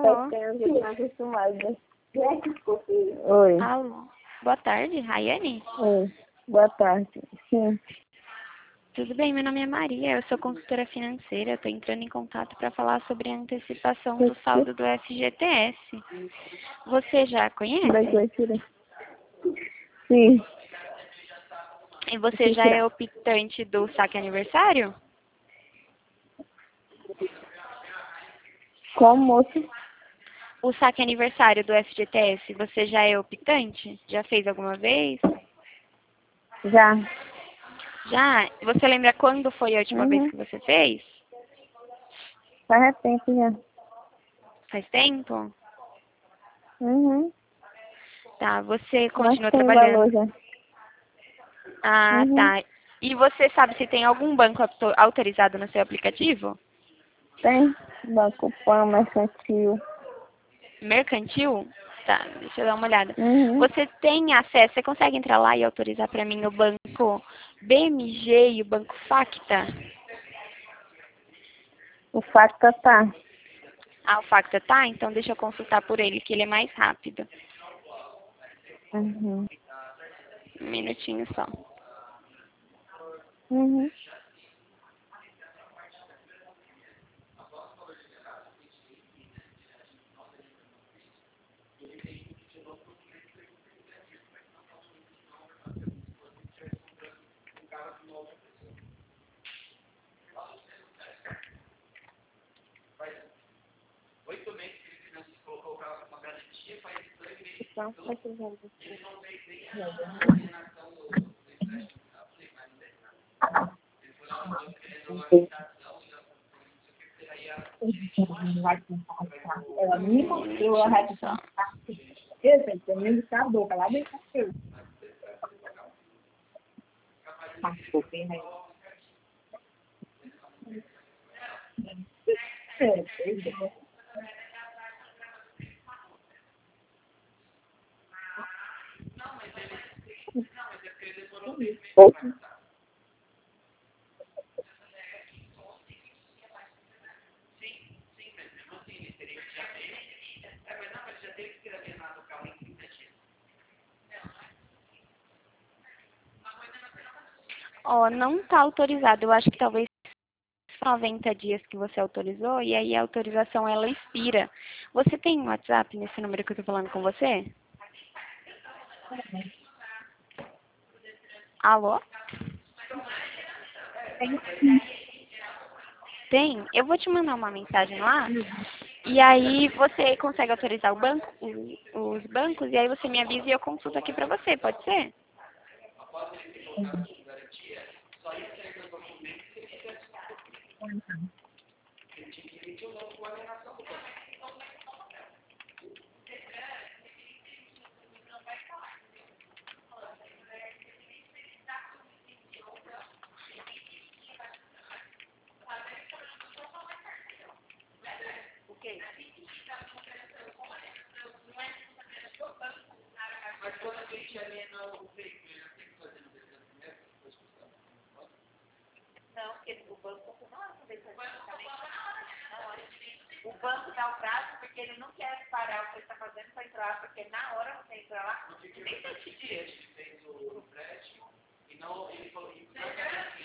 Alô? Oi. Alô? Boa tarde, Rayane? Oi. Boa tarde. Sim. Tudo bem, meu nome é Maria, eu sou consultora financeira, estou entrando em contato para falar sobre a antecipação do saldo do FGTS. Você já conhece? Onde é que vai tirar? Sim. E você já é optante do saque aniversário? Como, moço? O saque aniversário do FGTS, você já é optante? Já fez alguma vez? Já. Já? Você lembra quando foi a última vez que você fez? Faz tempo já. Faz tempo? Tá, você continua Mas tem valor trabalhando? já. Ah, tá. E você sabe se tem algum banco autorizado no seu aplicativo? Tem. Banco Pan, mercantil. Mercantil? Tá, deixa eu dar uma olhada. Uhum. Você tem acesso, você consegue entrar lá e autorizar para mim o banco BMG e o banco Facta? O Facta tá. Ah, o Facta tá? Então deixa eu consultar por ele, que ele é mais rápido. Uhum. Um minutinho só. Uhum. Então, ela me mostrou a reação. Eu sei, tem um indicador, lá dentro do seu. Passou bem, né? Ó, não tá autorizado. Eu acho que talvez 90 dias que você autorizou e aí a autorização ela expira. Você tem um WhatsApp nesse número que eu tô falando com você? Alô? Tem? Eu vou te mandar uma mensagem lá e aí você consegue autorizar o banco, os bancos e aí você me avisa e eu consulto aqui pra você, pode ser? O banco dá o prazo porque ele não quer parar o que ele está fazendo para entrar, porque na hora você entra lá, nem 7 dias. Ele fez o frete e não, ele falou,